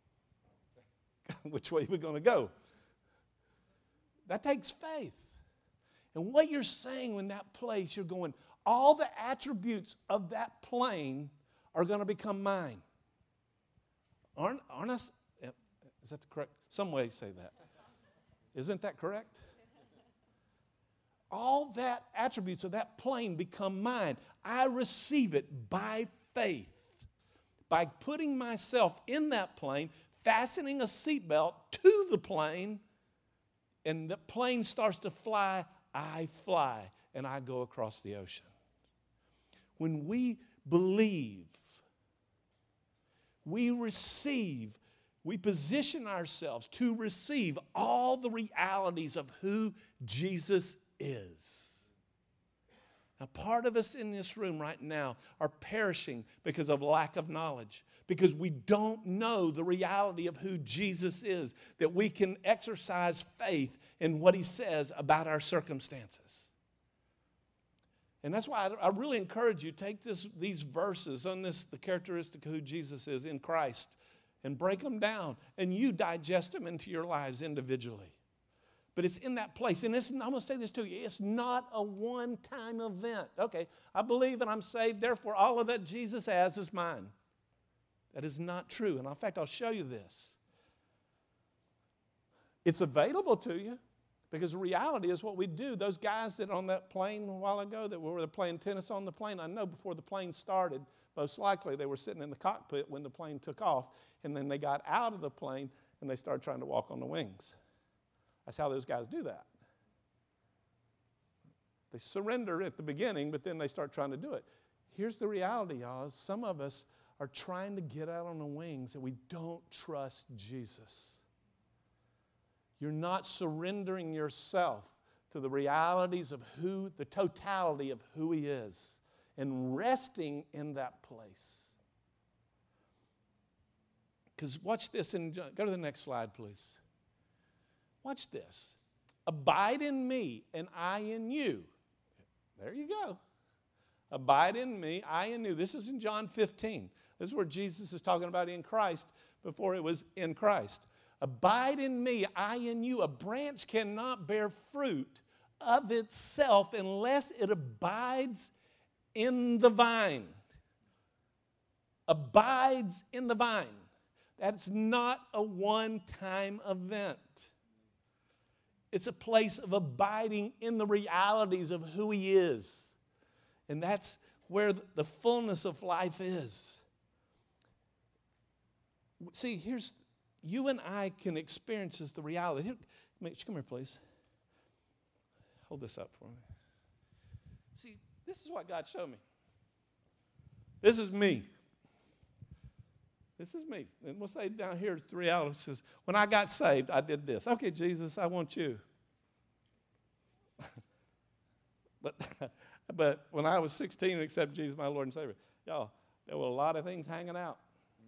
which way are we going to go? That takes faith. And what you're saying in that place, you're going, all the attributes of that plane are going to become mine. Aren't, aren't us, is that the correct? Some ways say that. Isn't that correct? All that attributes of that plane become mine. I receive it by faith. By putting myself in that plane, fastening a seatbelt to the plane, and the plane starts to fly, I fly, and I go across the ocean. When we believe, we receive, we position ourselves to receive all the realities of who Jesus is. Now, part of us in this room right now are perishing because of lack of knowledge, because we don't know the reality of who Jesus is, that we can exercise faith in what he says about our circumstances. And that's why I, I really encourage you, take this, these verses on this, the characteristic of who Jesus is in Christ, and break them down, and you digest them into your lives individually. But it's in that place. And it's, I'm going to say this to you. It's not a one-time event. Okay, I believe and I'm saved, therefore all of that Jesus has is mine. That is not true. And in fact, I'll show you this. It's available to you because the reality is what we do. Those guys that on that plane a while ago that were playing tennis on the plane, I know before the plane started, most likely they were sitting in the cockpit when the plane took off, and then they got out of the plane and they started trying to walk on the wings. That's how those guys do that. They surrender at the beginning, but then they start trying to do it. Here's the reality, y'all. Is some of us are trying to get out on the wings and we don't trust Jesus. You're not surrendering yourself to the realities of who, the totality of who he is, and resting in that place. Because watch this, and go to the next slide, please. Watch this. Abide in me, and I in you. There you go. Abide in me, I in you. This is in John fifteen. This is where Jesus is talking about in Christ before it was in Christ. Abide in me, I in you. A branch cannot bear fruit of itself unless it abides in the vine. Abides in the vine. That's not a one-time event. It's a place of abiding in the realities of who he is. And that's where the fullness of life is. See, here's, you and I can experience this, the reality. Here, Mitch, come here, please. Hold this up for me. See, this is what God showed me. This is me. This is me. And we'll say down here, it's the reality. It says, when I got saved, I did this. Okay, Jesus, I want you. but, but when I was sixteen and accepted Jesus, my Lord and Savior, y'all, there were a lot of things hanging out.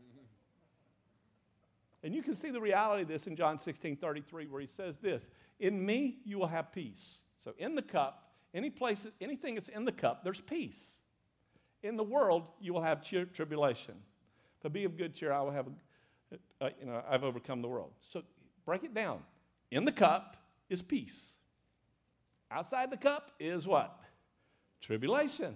And you can see the reality of this in John sixteen thirty-three, where he says this, in me you will have peace. So in the cup, any place, anything that's in the cup, there's peace. In the world, you will have tri- tribulation. But be of good cheer, I will have, a, uh, you know, I've overcome the world. So break it down. In the cup is peace. Outside the cup is what? Tribulation.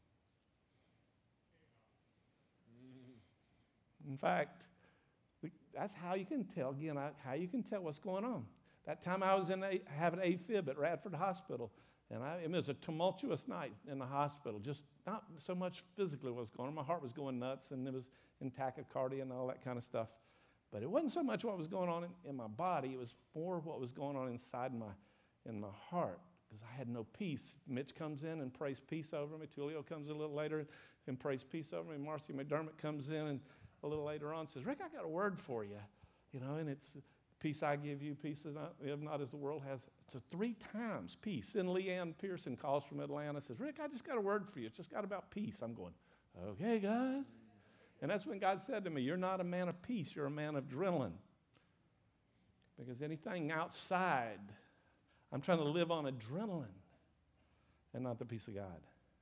In fact, we, that's how you can tell, again, I, how you can tell what's going on. That time I was in a, having AFib at Radford Hospital, and I, it was a tumultuous night in the hospital. Just not so much physically what was going on. My heart was going nuts, and it was in tachycardia and all that kind of stuff. But it wasn't so much what was going on in, in my body. It was more what was going on inside my, in my heart, because I had no peace. Mitch comes in and prays peace over me. Tulio comes in a little later and prays peace over me. Marcy McDermott comes in and a little later on says, Rick, I got a word for you. You know, and it's peace I give you, peace is not, if not as the world has. So three times peace. Then Leanne Pearson calls from Atlanta, says, Rick, I just got a word for you. It's just got about peace. I'm going, okay, God. And that's when God said to me, you're not a man of peace, you're a man of adrenaline. Because anything outside, I'm trying to live on adrenaline and not the peace of God.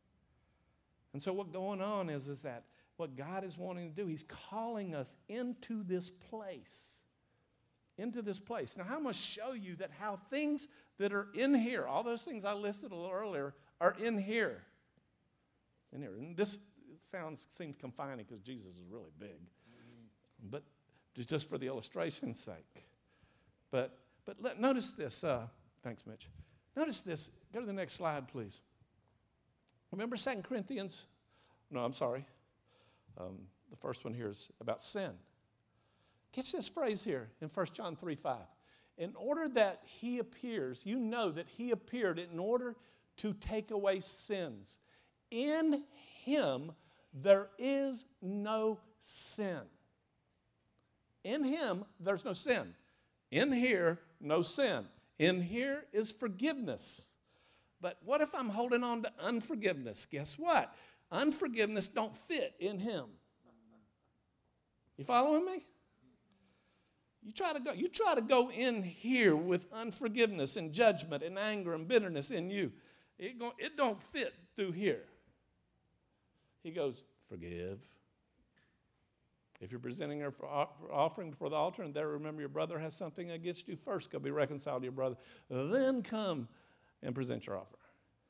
And so what's going on is, is that what God is wanting to do, he's calling us into this place. Into this place. Now, I'm going to show you that how things that are in here, all those things I listed a little earlier, are in here. In here. And this sounds seems confining because Jesus is really big. Mm-hmm. But just for the illustration's sake. But but let, notice this. Uh, thanks, Mitch. Notice this. Go to the next slide, please. Remember Second Corinthians? No, I'm sorry. Um, the first one here is about sin. Catch this phrase here in First John three five. In order that he appears, you know that he appeared in order to take away sins. In him there is no sin. In him there's no sin. In here, no sin. In here is forgiveness. But what if I'm holding on to unforgiveness? Guess what? Unforgiveness don't fit in him. You following me? You try to go, you try to go in here with unforgiveness and judgment and anger and bitterness in you. It, go, it don't fit through here. He goes, forgive. If you're presenting her for offering before the altar and there remember your brother has something against you, first go be reconciled to your brother. Then come and present your offer.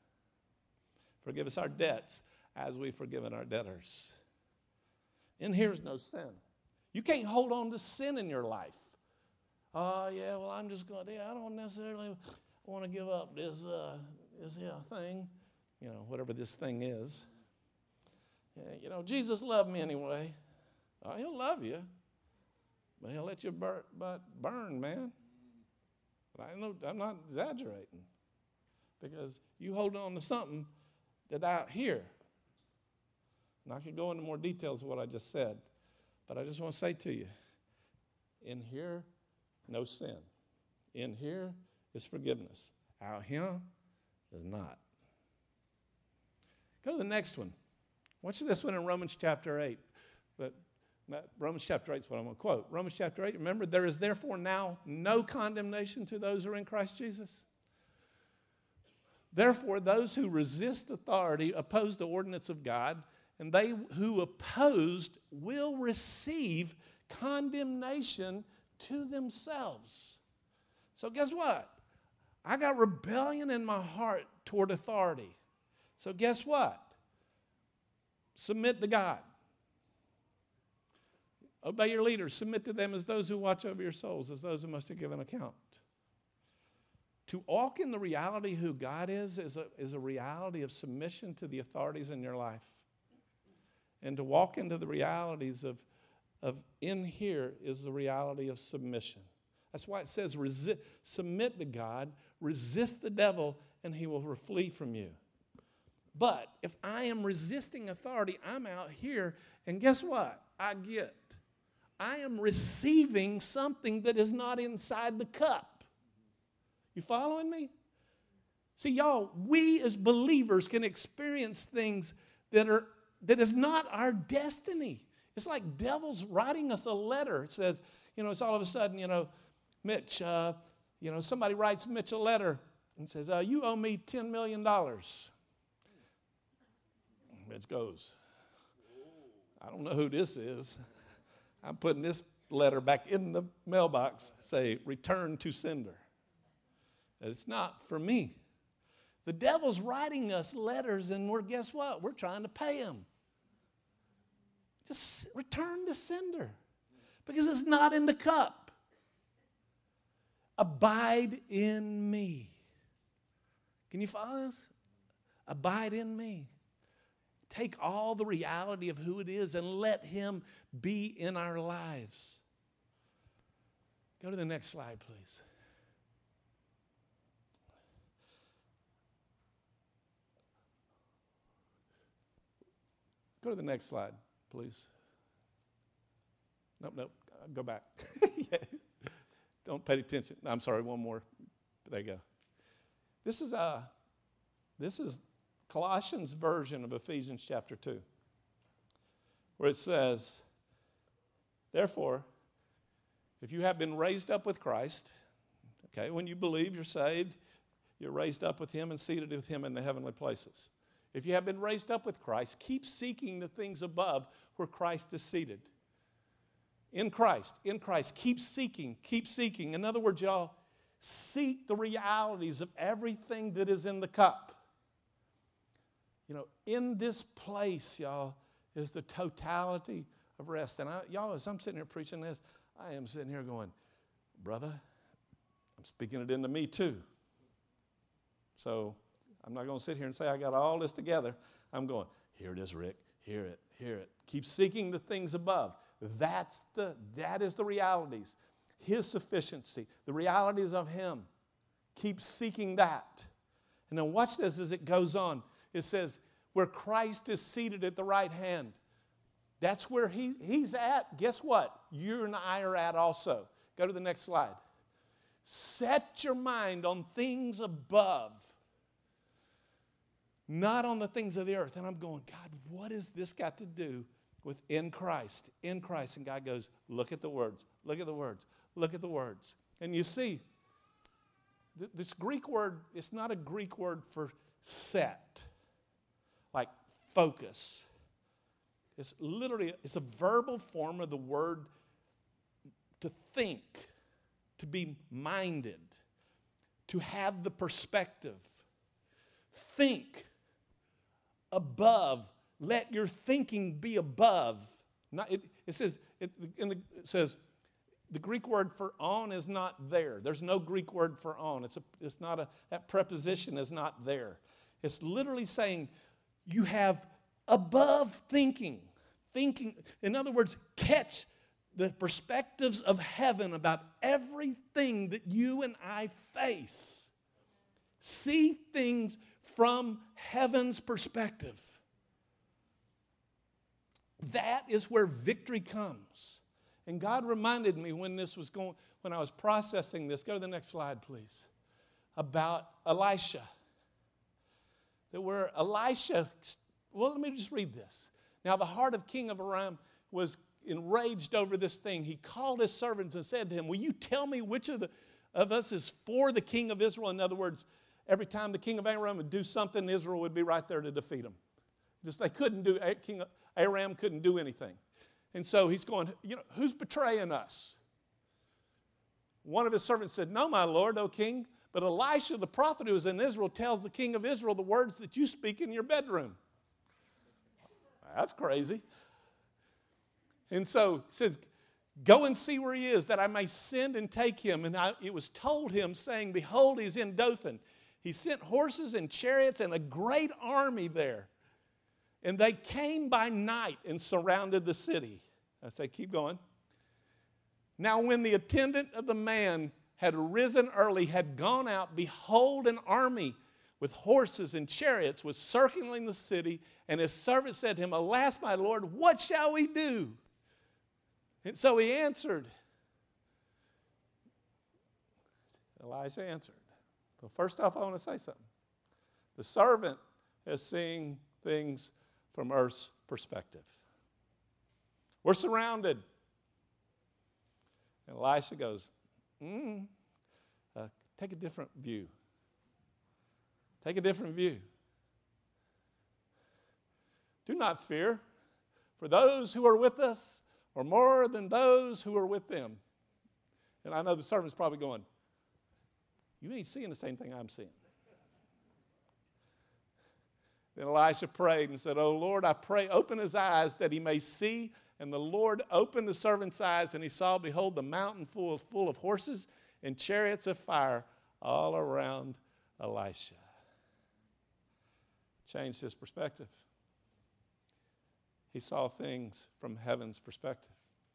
Forgive us our debts as we've forgiven our debtors. In here is no sin. You can't hold on to sin in your life. Oh, yeah, well, I'm just going to, yeah, I don't necessarily want to give up this, uh, this yeah, thing, you know, whatever this thing is. Yeah, you know, Jesus loved me anyway. Oh, he'll love you, but he'll let you burn, but burn, man. But I know I'm not exaggerating, because you hold on to something that out here. And I could go into more details of what I just said, but I just want to say to you, in here, no sin. In here is forgiveness. Out here is not. Go to the next one. Watch this one in Romans chapter eight. But Romans chapter eight is what I'm going to quote. Romans chapter eight, remember, there is therefore now no condemnation to those who are in Christ Jesus. Therefore, those who resist authority oppose the ordinance of God, and they who opposed will receive condemnation to themselves. So guess what? I got rebellion in my heart toward authority. So guess what? Submit to God. Obey your leaders. Submit to them as those who watch over your souls, as those who must give an account. To walk in the reality who God is is a, is a reality of submission to the authorities in your life. And to walk into the realities of, of in here is the reality of submission. That's why it says resist, submit to God, resist the devil, and he will flee from you. But if I am resisting authority, I'm out here, and guess what? I get. I am receiving something that is not inside the cup. You following me? See, y'all, we as believers can experience things that are that is not our destiny. It's like devil's writing us a letter. It says, you know, it's all of a sudden, you know, Mitch, uh, you know, somebody writes Mitch a letter and says, uh, you owe me ten million dollars. Mitch goes, I don't know who this is. I'm putting this letter back in the mailbox, say, return to sender. And it's not for me. The devil's writing us letters, and we're, guess what? We're trying to pay him. Just return to sender, because it's not in the cup. Abide in me. Can you follow this? Abide in me. Take all the reality of who it is and let him be in our lives. Go to the next slide, please. Go to the next slide, please. Nope, nope. Go back. Yeah. Don't pay attention. I'm sorry, one more. There you go. This is uh, this is Colossians' version of Ephesians chapter two, where it says, therefore, if you have been raised up with Christ, okay, when you believe you're saved, you're raised up with him and seated with him in the heavenly places. If you have been raised up with Christ, keep seeking the things above where Christ is seated. In Christ, in Christ, keep seeking, keep seeking. In other words, y'all, seek the realities of everything that is in the cup. You know, in this place, y'all, is the totality of rest. And I, y'all, as I'm sitting here preaching this, I am sitting here going, brother, I'm speaking it into me too. So I'm not going to sit here and say I got all this together. I'm going, here it is, Rick. Hear it, hear it. Keep seeking the things above. That's the, that is the realities. His sufficiency, the realities of him. Keep seeking that. And then watch this as it goes on. It says, where Christ is seated at the right hand. That's where he, he's at. Guess what? You and I are at also. Go to the next slide. Set your mind on things above, not on the things of the earth. And I'm going, God, what has this got to do with in Christ? In Christ. And God goes, look at the words. Look at the words. Look at the words. And you see, th- this Greek word, it's not a Greek word for set, like focus. It's literally, it's a verbal form of the word to think, to be minded, to have the perspective. Think above. Let your thinking be above. Not, it, it says it, in the, it says the Greek word for on is not there. There's no Greek word for on. It's a, it's not a, that preposition is not there. It's literally saying you have above thinking. Thinking, in other words, catch the perspectives of heaven about everything that you and I face. See things from heaven's perspective. That is where victory comes. And God reminded me when this was going, when I was processing this, go to the next slide, please, about Elisha. That where Elisha, well, let me just read this. Now the heart of King of Aram was enraged over this thing. He called his servants and said to him, will you tell me which of, the, of us is for the king of Israel? In other words, every time the king of Aram would do something, Israel would be right there to defeat him. Just they couldn't do, King Aram couldn't do anything. And so he's going, you know, who's betraying us? One of his servants said, no, my lord, O king, but Elisha, the prophet who is in Israel, tells the king of Israel the words that you speak in your bedroom. That's crazy. And so he says, go and see where he is, that I may send and take him. And I, it was told him, saying, behold, he's in Dothan. He sent horses and chariots and a great army there. And they came by night and surrounded the city. I say, keep going. Now when the attendant of the man had arisen early, had gone out, behold, an army with horses and chariots was circling the city. And his servant said to him, alas, my lord, what shall we do? And so he answered. Elisha answered. Well, first off, I want to say something. The servant is seeing things from earth's perspective. We're surrounded. And Elisha goes, mm, uh, take a different view. Take a different view. Do not fear, for those who are with us are more than those who are with them. And I know the servant's probably going, you ain't seeing the same thing I'm seeing. Then Elisha prayed and said, oh, Lord, I pray, open his eyes that he may see. And the Lord opened the servant's eyes, and he saw, behold, the mountain full, full of horses and chariots of fire all around Elisha. Changed his perspective. He saw things from heaven's perspective.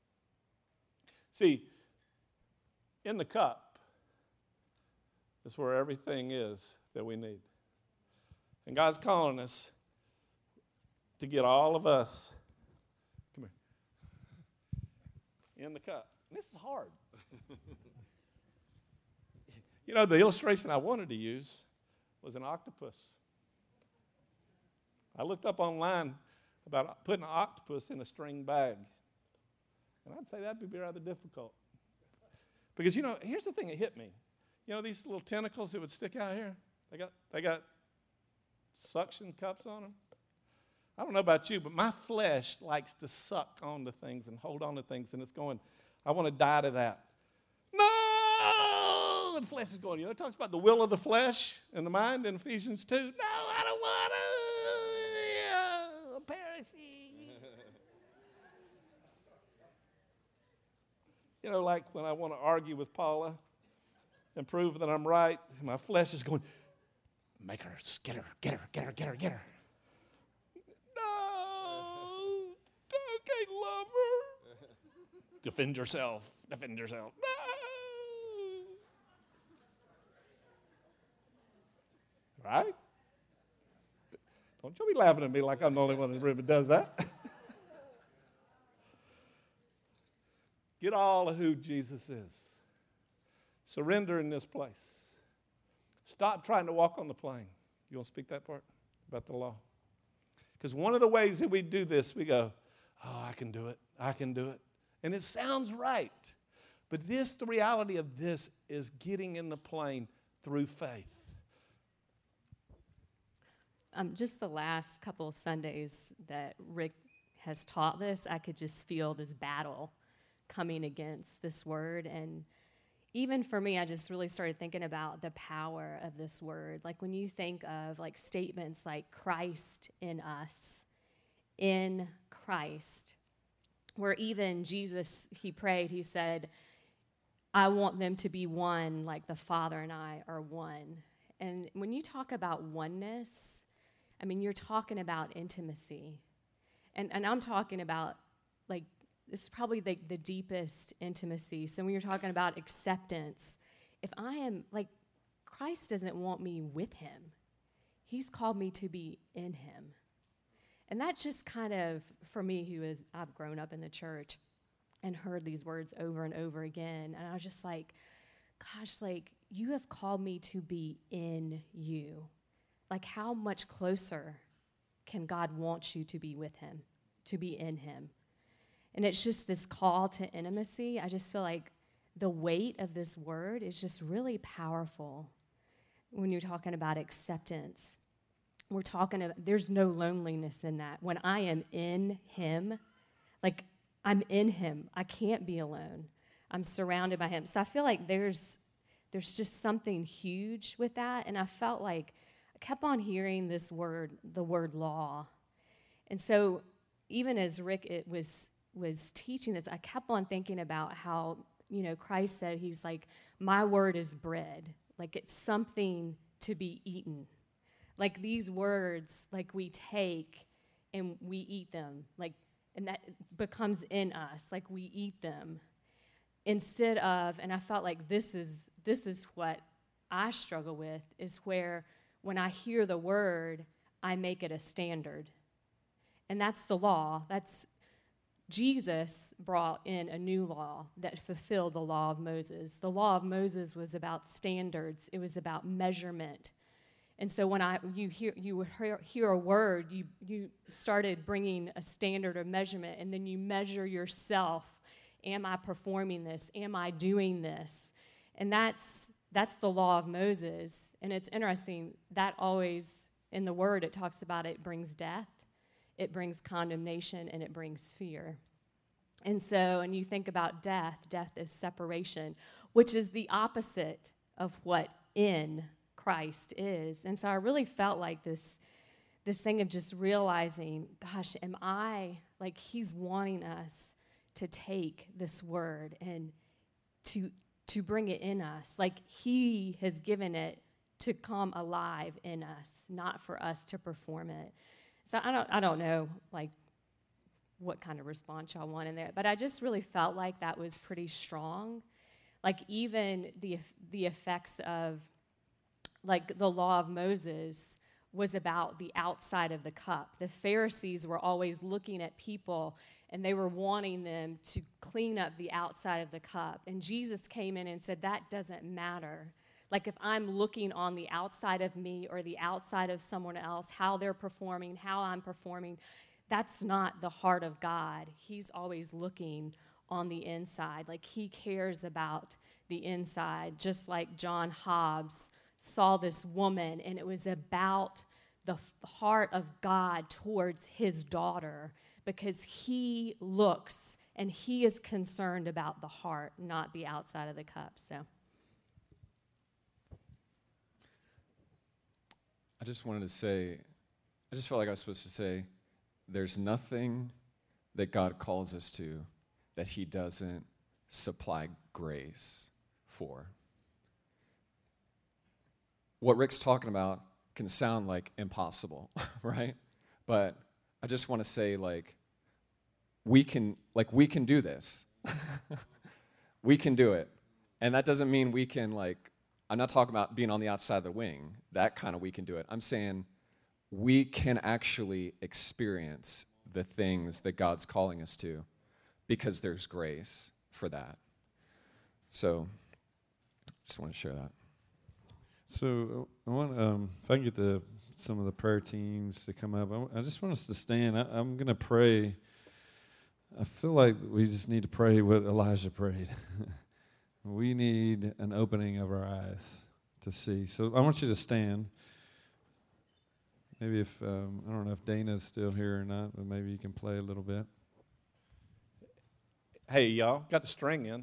See, in the cup is where everything is that we need. And God's calling us to get all of us, come here, in the cup. And this is hard. You know, the illustration I wanted to use was an octopus. I looked up online about putting an octopus in a string bag. And I'd say that'd be rather difficult. Because, you know, here's the thing that hit me. You know these little tentacles that would stick out here? They got, they got suction cups on them. I don't know about you, but my flesh likes to suck onto things and hold on to things, and it's going, I want to die to that. No! The flesh is going, you know, it talks about the will of the flesh and the mind in Ephesians two. No, I don't want to. Heresy. You know, like when I want to argue with Paula and prove that I'm right, my flesh is going, make her, get her, get her, get her, get her, get her. No, don't love her. Defend yourself, defend yourself. No. Right? Don't you be laughing at me like I'm the only one in the room that does that. Get all of who Jesus is. Surrender in this place. Stop trying to walk on the plane. You want to speak that part about the law? Because one of the ways that we do this, we go, oh, I can do it. I can do it. And it sounds right. But this, the reality of this is getting in the plane through faith. Um, just the last couple of Sundays that Rick has taught this, I could just feel this battle coming against this word. And even for me, I just really started thinking about the power of this word. Like when you think of like statements like Christ in us, in Christ, where even Jesus, he prayed, he said, I want them to be one like the Father and I are one. And when you talk about oneness, I mean, you're talking about intimacy. And, and I'm talking about, like, this is probably the, the deepest intimacy. So when you're talking about acceptance, if I am, like, Christ doesn't want me with him. He's called me to be in him. And that's just kind of, for me, who is, I've grown up in the church and heard these words over and over again. And I was just like, gosh, like, you have called me to be in you. Like, how much closer can God want you to be with him, to be in him? And it's just this call to intimacy. I just feel like the weight of this word is just really powerful when you're talking about acceptance. We're talking about, there's no loneliness in that. When I am in him, like, I'm in him. I can't be alone. I'm surrounded by him. So I feel like there's there's just something huge with that. And I felt like I kept on hearing this word, the word law. And so even as Rick it was was teaching this, I kept on thinking about how, you know, Christ said, he's like, my word is bread. Like, it's something to be eaten. Like, these words, like, we take and we eat them. Like, and that becomes in us. Like, we eat them. Instead of, and I felt like this is this is what I struggle with, is where when I hear the word, I make it a standard. And that's the law. That's Jesus brought in a new law that fulfilled the law of Moses. The law of Moses was about standards. It was about measurement. And so when I you hear you would hear, hear a word, you you started bringing a standard or measurement, and then you measure yourself. Am I performing this? Am I doing this? And that's that's the law of Moses. And it's interesting, that always, in the word, it talks about it brings death. it brings condemnation and it brings fear. And so, and you think about death, death is separation, which is the opposite of what in Christ is. And so I really felt like this, this thing of just realizing, gosh, am I, like he's wanting us to take this word and to to bring it in us. Like he has given it to come alive in us, not for us to perform it. So I don't I don't know like what kind of response y'all want in there, but I just really felt like that was pretty strong. Like even the the effects of like the law of Moses was about the outside of the cup. The Pharisees were always looking at people and they were wanting them to clean up the outside of the cup. And Jesus came in and said, that doesn't matter. Like if I'm looking on the outside of me or the outside of someone else, how they're performing, how I'm performing, that's not the heart of God. He's always looking on the inside. Like he cares about the inside, just like John Hobbes saw this woman, and it was about the heart of God towards his daughter, because he looks and he is concerned about the heart, not the outside of the cup. So I just wanted to say, I just felt like I was supposed to say, there's nothing that God calls us to that he doesn't supply grace for. What Rick's talking about can sound like impossible, right? But I just want to say, like, we can, like, we can do this. We can do it. And that doesn't mean we can, like, I'm not talking about being on the outside of the wing. That kind of we can do it. I'm saying we can actually experience the things that God's calling us to because there's grace for that. So, just want to share that. So I want, um, if I can get the some of the prayer teams to come up, I, I just want us to stand. I, I'm going to pray. I feel like we just need to pray what Elijah prayed. We need an opening of our eyes to see. So I want you to stand. Maybe if, um, I don't know if Dana's still here or not, but maybe you can play a little bit. Hey, y'all, got the string in.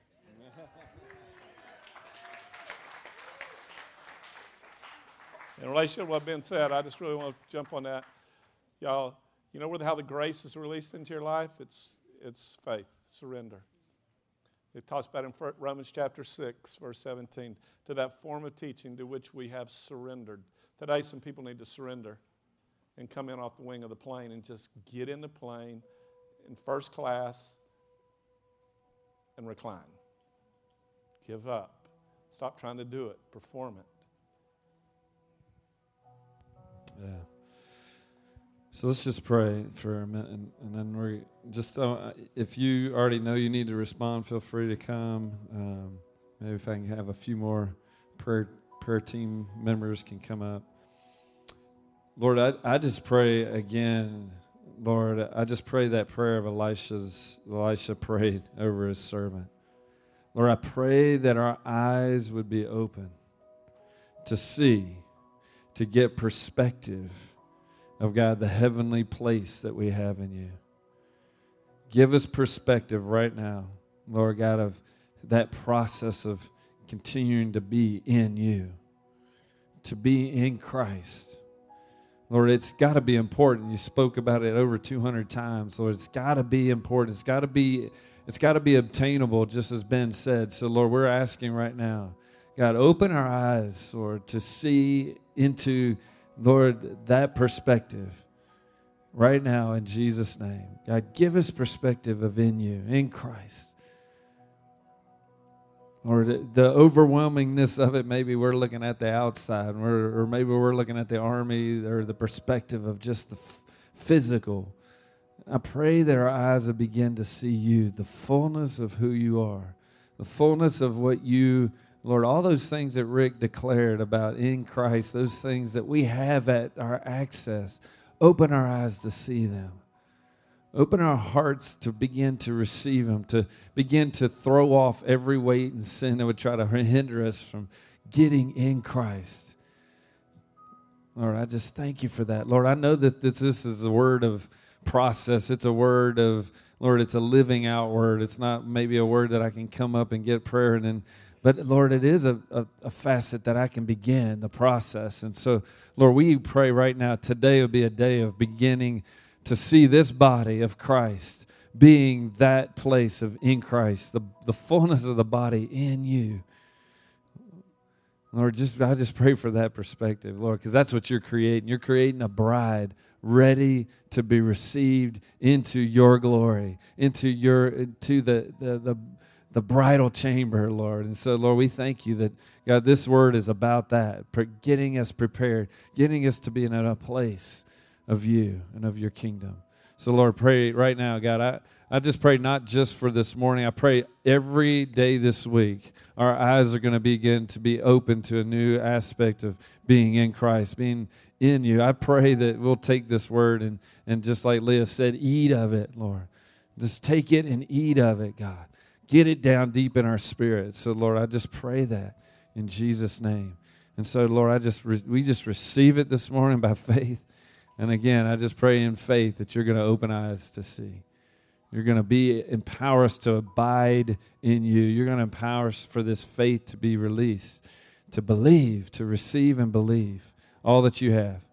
In relation to what's been said, I just really want to jump on that. Y'all, you know where the, how the grace is released into your life? It's it's faith, surrender. It talks about in Romans chapter six, verse seventeen, to that form of teaching to which we have surrendered. Today, some people need to surrender and come in off the wing of the plane and just get in the plane in first class and recline. Give up. Stop trying to do it. Perform it. Yeah. So let's just pray for a minute, and, and then we're just, uh, if you already know you need to respond, feel free to come. Um, maybe if I can have a few more prayer prayer team members can come up. Lord, I, I just pray again, Lord, I just pray that prayer of Elisha's, Elisha prayed over his servant. Lord, I pray that our eyes would be open to see, to get perspective of, God, the heavenly place that we have in you. Give us perspective right now, Lord God, of that process of continuing to be in you, to be in Christ. Lord, it's got to be important. You spoke about it over two hundred times, Lord. It's got to be important. It's got to be, it's got to be obtainable, just as Ben said. So, Lord, we're asking right now, God, open our eyes, Lord, to see into, Lord, that perspective right now in Jesus' name. God, give us perspective of in you, in Christ. Lord, the overwhelmingness of it, maybe we're looking at the outside, or, or maybe we're looking at the army, or the perspective of just the f- physical. I pray that our eyes will begin to see you, the fullness of who you are, the fullness of what you, Lord, all those things that Rick declared about in Christ, those things that we have at our access, open our eyes to see them. Open our hearts to begin to receive them, to begin to throw off every weight and sin that would try to hinder us from getting in Christ. Lord, I just thank you for that. Lord, I know that this, this is a word of process. It's a word of, Lord, it's a living out word. It's not maybe a word that I can come up and get prayer and then, but Lord, it is a, a, a facet that I can begin the process. And so, Lord, we pray right now, today will be a day of beginning to see this body of Christ being that place of in Christ, the, the fullness of the body in you. Lord, just I just pray for that perspective, Lord, because that's what you're creating. You're creating a bride ready to be received into your glory, into your into the the the, the bridal chamber, Lord. And so, Lord, we thank you that, God, this word is about that, getting us prepared, getting us to be in a place of you and of your kingdom. So, Lord, pray right now, God, I, I just pray not just for this morning. I pray every day this week our eyes are going to begin to be open to a new aspect of being in Christ, being in you. I pray that we'll take this word and, and just like Leah said, eat of it, Lord. Just take it and eat of it, God. Get it down deep in our spirit. So, Lord, I just pray that in Jesus' name. And so, Lord, I just re- we just receive it this morning by faith. And again, I just pray in faith that you're going to open eyes to see. You're going to be empower us to abide in you. You're going to empower us for this faith to be released, to believe, to receive and believe all that you have.